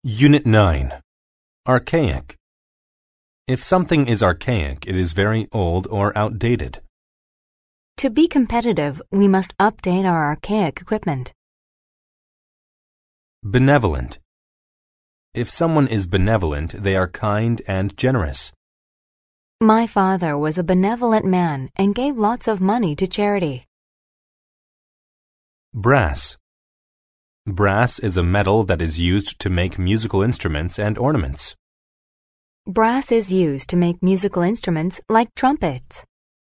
Unit 9. Archaic. If something is archaic, it is very old or outdated. To be competitive, we must update our archaic equipment. Benevolent. If someone is benevolent, they are kind and generous. My father was a benevolent man and gave lots of money to charity. Brass. Brass is a metal that is used to make musical instruments and ornaments. Brass is used to make musical instruments like trumpets.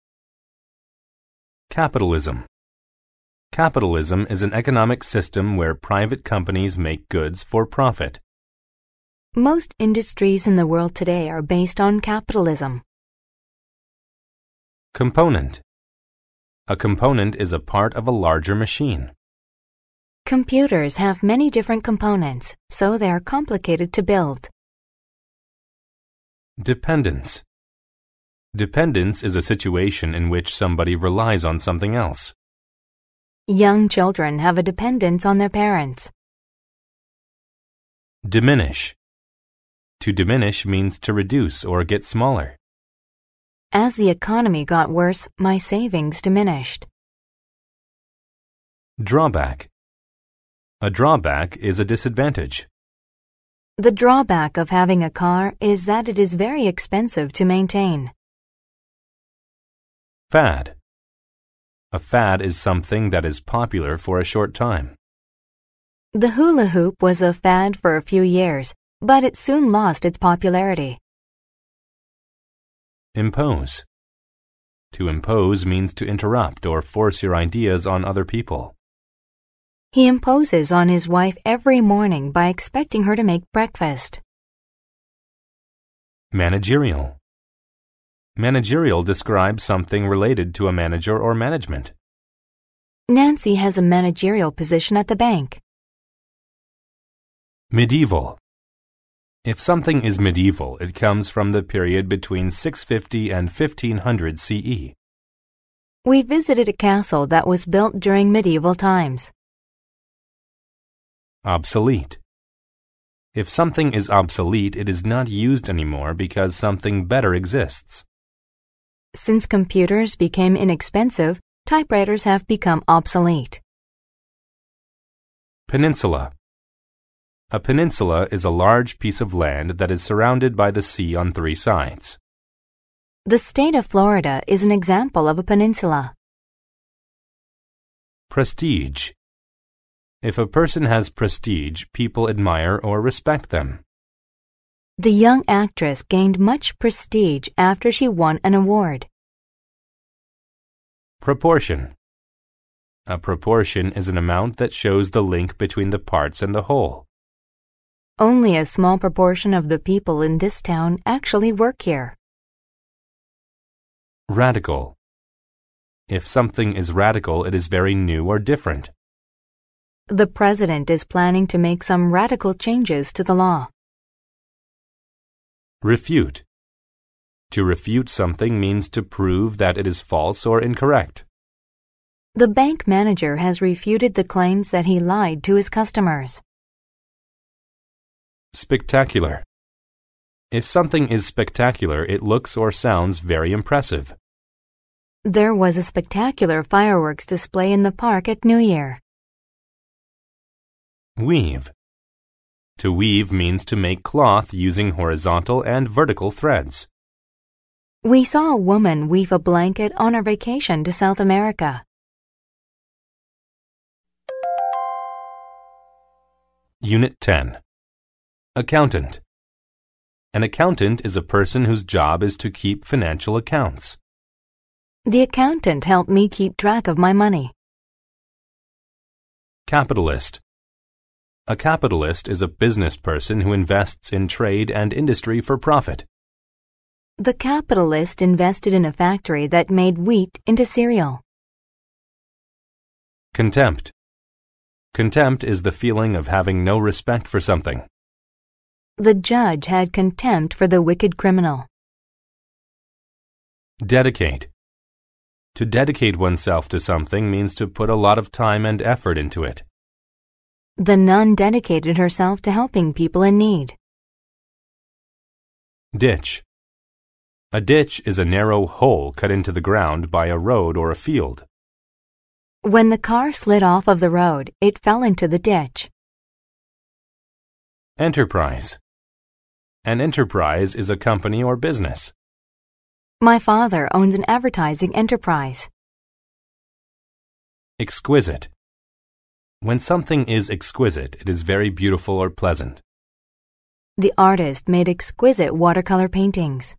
Capitalism. Capitalism is an economic system where private companies make goods for profit. Most industries in the world today are based on capitalism. Component. A component is a part of a larger machine. Computers have many different components, so they are complicated to build. Dependence. Dependence is a situation in which somebody relies on something else. Young children have a dependence on their parents. Diminish. To diminish means to reduce or get smaller. As the economy got worse, my savings diminished. Drawback. A drawback is a disadvantage. The drawback of having a car is that it is very expensive to maintain. Fad. A fad is something that is popular for a short time. The hula hoop was a fad for a few years, but it soon lost its popularity. Impose. To impose means to interrupt or force your ideas on other people. He imposes on his wife every morning by expecting her to make breakfast. Managerial. Managerial describes something related to a manager or management. Nancy has a managerial position at the bank. Medieval. If something is medieval, it comes from the period between 650 and 1500 CE. We visited a castle that was built during medieval times. Obsolete. If something is obsolete, it is not used anymore because something better exists. Since computers became inexpensive, typewriters have become obsolete. Peninsula. A peninsula is a large piece of land that is surrounded by the sea on 3 sides. The state of Florida is an example of a peninsula. Prestige. If a person has prestige, people admire or respect them. The young actress gained much prestige after she won an award. Proportion. A proportion is an amount that shows the link between the parts and the whole. Only a small proportion of the people in this town actually work here. Radical. If something is radical, it is very new or different. The president is planning to make some radical changes to the law. Refute. To refute something means to prove that it is false or incorrect. The bank manager has refuted the claims that he lied to his customers. Spectacular. If something is spectacular, it looks or sounds very impressive. There was a spectacular fireworks display in the park at New Year. Weave. To weave means to make cloth using horizontal and vertical threads. We saw a woman weave a blanket on our vacation to South America. Unit 10. Accountant. An accountant is a person whose job is to keep financial accounts. The accountant helped me keep track of my money. Capitalist. A capitalist is a business person who invests in trade and industry for profit. The capitalist invested in a factory that made wheat into cereal. Contempt. Contempt is the feeling of having no respect for something. The judge had contempt for the wicked criminal. Dedicate. To dedicate oneself to something means to put a lot of time and effort into it. The nun dedicated herself to helping people in need. Ditch. A ditch is a narrow hole cut into the ground by a road or a field. When the car slid off of the road, it fell into the ditch. Enterprise. An enterprise is a company or business. My father owns an advertising enterprise. Exquisite. When something is exquisite, it is very beautiful or pleasant. The artist made exquisite watercolor paintings.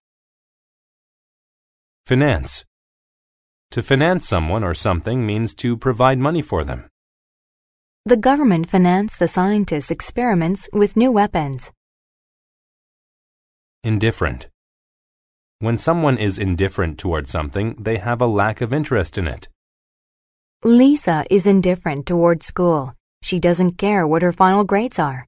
Finance. To finance someone or something means to provide money for them. The government financed the scientists' experiments with new weapons. Indifferent. When someone is indifferent toward something, they have a lack of interest in it. Lisa is indifferent toward school. She doesn't care what her final grades are.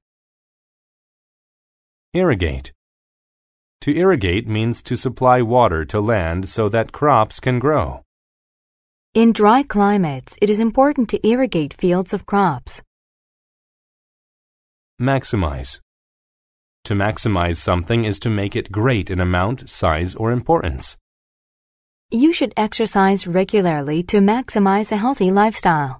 Irrigate. To irrigate means to supply water to land so that crops can grow. In dry climates, it is important to irrigate fields of crops. Maximize. To maximize something is to make it great in amount, size, or importance. You should exercise regularly to maximize a healthy lifestyle.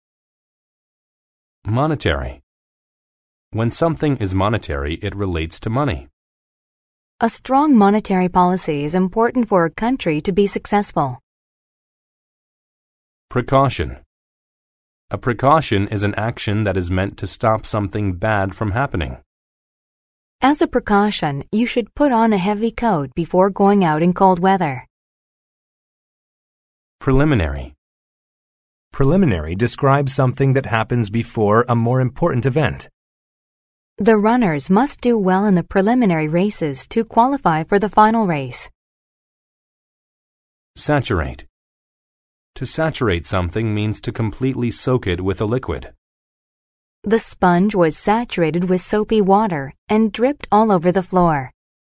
Monetary. When something is monetary, it relates to money. A strong monetary policy is important for a country to be successful. Precaution. A precaution is an action that is meant to stop something bad from happening. As a precaution, you should put on a heavy coat before going out in cold weather. Preliminary. Preliminary describes something that happens before a more important event. The runners must do well in the preliminary races to qualify for the final race. Saturate. To saturate something means to completely soak it with a liquid. The sponge was saturated with soapy water and dripped all over the floor.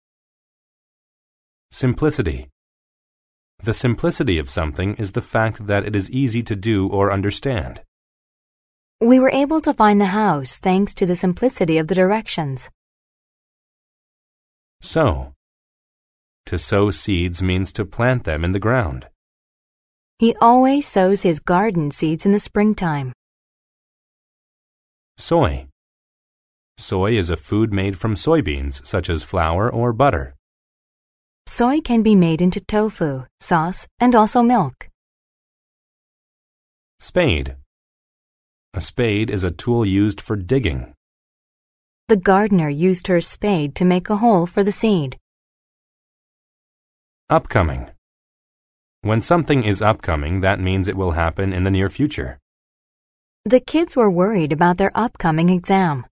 Simplicity. The simplicity of something is the fact that it is easy to do or understand. We were able to find the house thanks to the simplicity of the directions. Sow. To sow seeds means to plant them in the ground. He always sows his garden seeds in the springtime. Soy. Soy is a food made from soybeans, such as flour or butter. Soy can be made into tofu, sauce, and also milk. Spade. A spade is a tool used for digging. The gardener used her spade to make a hole for the seed. Upcoming. When something is upcoming, that means it will happen in the near future. The kids were worried about their upcoming exam.